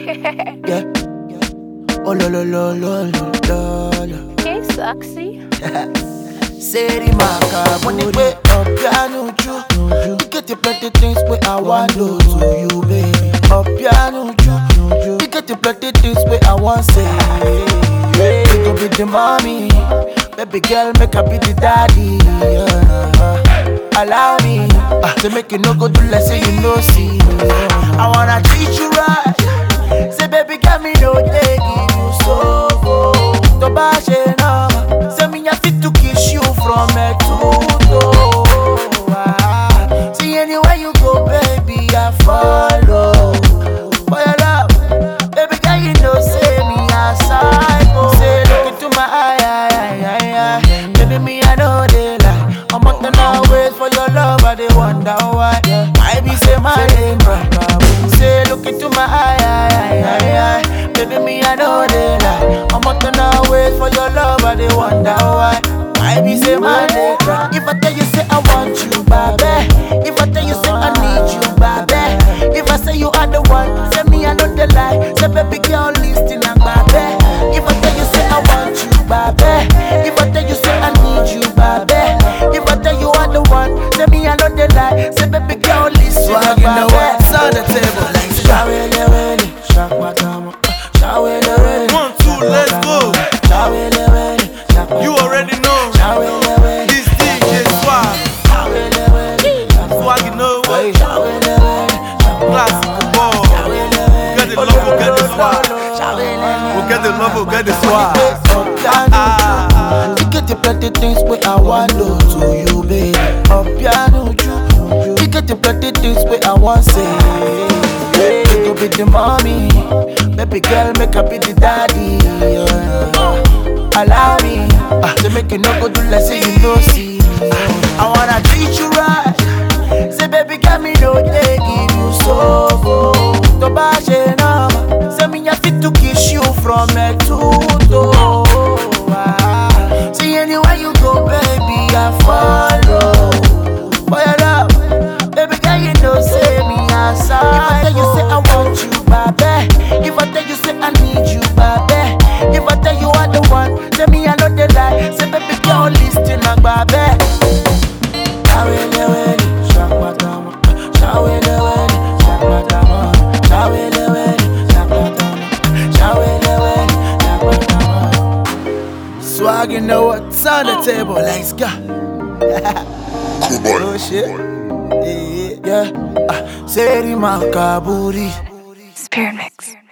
Yeah. Oh lo lo lo lo lo lo. Hey, sexy. Say maka money way up piano ju. You get the plenty things where I want to you, baby. Up piano ju. You get the plenty things where I want say. You go be the mommy, baby girl make her be the daddy. Allow me to make you no go do less say you know see. I wanna treat you right. Say baby girl me no they give you so to bash enough. Say me I fit to kiss you from head to toe. See anywhere you go baby I follow. For your love, baby girl you know say me a psycho. Say look into my eye. Baby me I know they lie. I'm up to now wait for your love I they wonder why. I be say my name right. Say look into my eye. Baby me I know they lie. I'm up to now wait for your love I they wonder why. I be say my name right. If I tell you say I want you baby. If I tell you say I need you baby. If I say you are the one, say me I know the lie. Say baby girl listen and baby. If I tell you say I want you baby. If I tell you say I need you baby. If I tell you are the one, say me I know the lie. Say baby girl listen and baby. On the table like One, two, let's go. You already know. This DJ Swag. Swag, you know what? Classic ball. Get the love, we'll get the swag. We'll get the love, we'll get the swag. You get the plenty things where I want to you, baby. Up piano, you get the plenty things where I want say. You go be the mommy, baby girl make her be the daddy. Allow me to make you no go do less say you know see. I wanna treat you right. Say baby girl me no they give you so to bash enough. Say me I fit to kiss you from head to toe. See anywhere you go baby I follow. For your love, baby girl you know say me aside. If I tell you say I want you baby. If I tell you say I need you baby. If I tell you are the one, say me I know the lie. Say baby girl listen and baby. Swag, you know what's on the table, let's go. Oh shit, yeah. Say the Makaburi. Spirit Mix.